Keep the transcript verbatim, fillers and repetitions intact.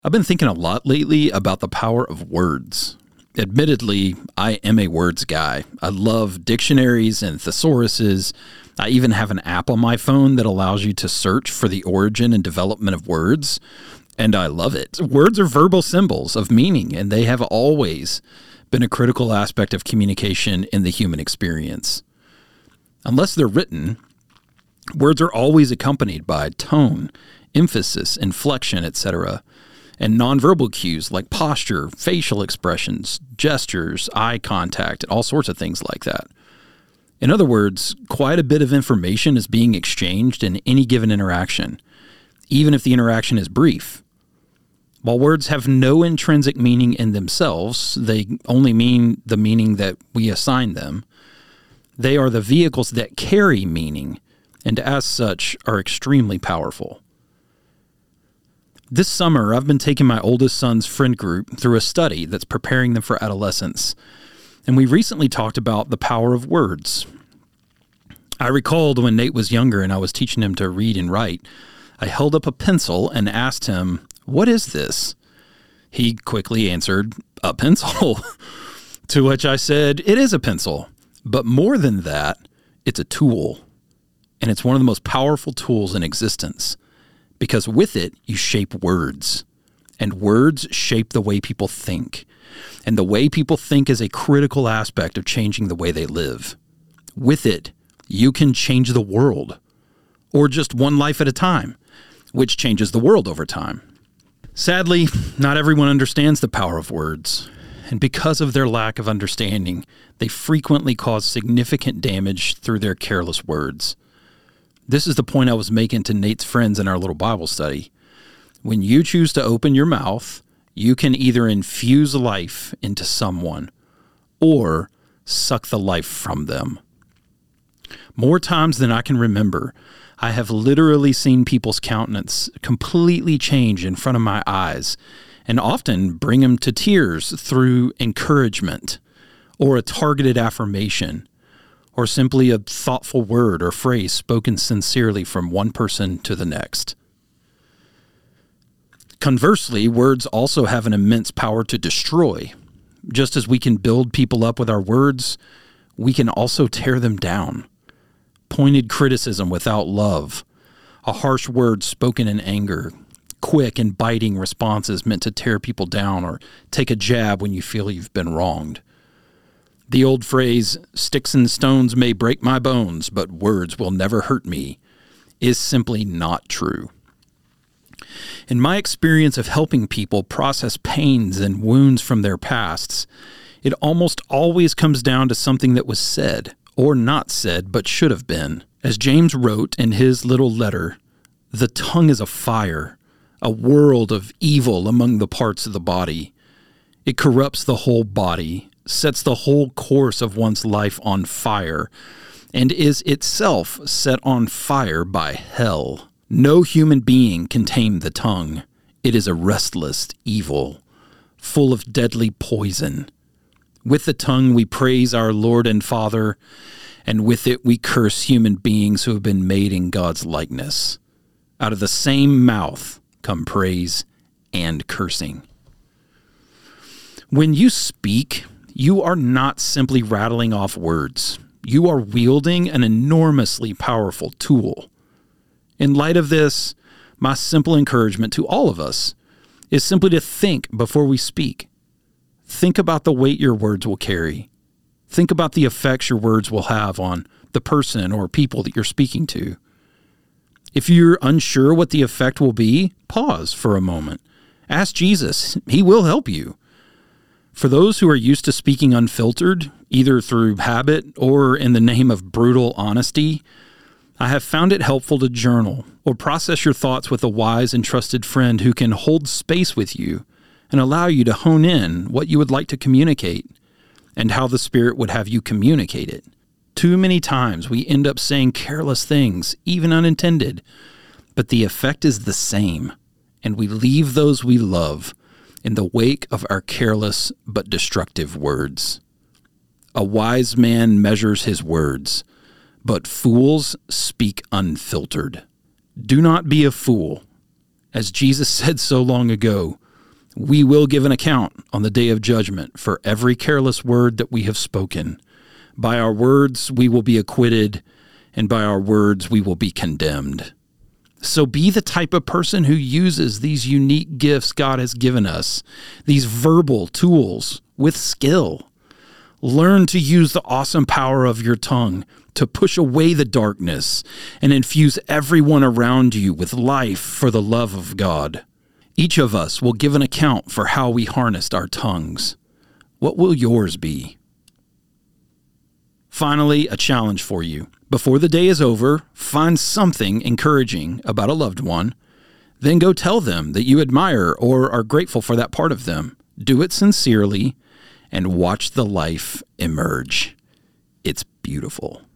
I've been thinking a lot lately about the power of words. Admittedly, I am a words guy. I love dictionaries and thesauruses. I even have an app on my phone that allows you to search for the origin and development of words, and I love it. Words are verbal symbols of meaning, and they have always been a critical aspect of communication in the human experience. Unless they're written, words are always accompanied by tone, emphasis, inflection, et cetera, and nonverbal cues like posture, facial expressions, gestures, eye contact, and all sorts of things like that. In other words, quite a bit of information is being exchanged in any given interaction, even if the interaction is brief. While words have no intrinsic meaning in themselves, they only mean the meaning that we assign them. They are the vehicles that carry meaning, and as such are extremely powerful. This summer, I've been taking my oldest son's friend group through a study that's preparing them for adolescence, and we recently talked about the power of words. I recalled when Nate was younger and I was teaching him to read and write, I held up a pencil and asked him, "What is this?" He quickly answered, "A pencil." To which I said, "It is a pencil, but more than that, it's a tool, and it's one of the most powerful tools in existence. Because with it, you shape words, and words shape the way people think. And the way people think is a critical aspect of changing the way they live. With it, you can change the world, or just one life at a time, which changes the world over time. Sadly, not everyone understands the power of words, and because of their lack of understanding, they frequently cause significant damage through their careless words. This is the point I was making to Nate's friends in our little Bible study. When you choose to open your mouth, you can either infuse life into someone or suck the life from them. More times than I can remember, I have literally seen people's countenance completely change in front of my eyes and often bring them to tears through encouragement or a targeted affirmation, or simply a thoughtful word or phrase spoken sincerely from one person to the next. Conversely, words also have an immense power to destroy. Just as we can build people up with our words, we can also tear them down. Pointed criticism without love, a harsh word spoken in anger, quick and biting responses meant to tear people down or take a jab when you feel you've been wronged. The old phrase, "Sticks and stones may break my bones, but words will never hurt me," is simply not true. In my experience of helping people process pains and wounds from their pasts, it almost always comes down to something that was said or not said but should have been. As James wrote in his little letter, "The tongue is a fire, a world of evil among the parts of the body. It corrupts the whole body, sets the whole course of one's life on fire, and is itself set on fire by hell. No human being can tame the tongue. It is a restless evil, full of deadly poison. With the tongue we praise our Lord and Father, and with it we curse human beings who have been made in God's likeness. Out of the same mouth come praise and cursing." When you speak, you are not simply rattling off words. You are wielding an enormously powerful tool. In light of this, my simple encouragement to all of us is simply to think before we speak. Think about the weight your words will carry. Think about the effects your words will have on the person or people that you're speaking to. If you're unsure what the effect will be, pause for a moment. Ask Jesus. He will help you. For those who are used to speaking unfiltered, either through habit or in the name of brutal honesty, I have found it helpful to journal or process your thoughts with a wise and trusted friend who can hold space with you and allow you to hone in what you would like to communicate and how the Spirit would have you communicate it. Too many times we end up saying careless things, even unintended, but the effect is the same, and we leave those we love in the wake of our careless but destructive words. A wise man measures his words, but fools speak unfiltered. Do not be a fool. As Jesus said so long ago, We will give an account on the day of judgment for every careless word that we have spoken. By our words we will be acquitted, and by our words we will be condemned. So be the type of person who uses these unique gifts God has given us, these verbal tools, with skill. Learn to use the awesome power of your tongue to push away the darkness and infuse everyone around you with life for the love of God. Each of us will give an account for how we harnessed our tongues. What will yours be? Finally, a challenge for you. Before the day is over, find something encouraging about a loved one. Then go tell them that you admire or are grateful for that part of them. Do it sincerely and watch the life emerge. It's beautiful.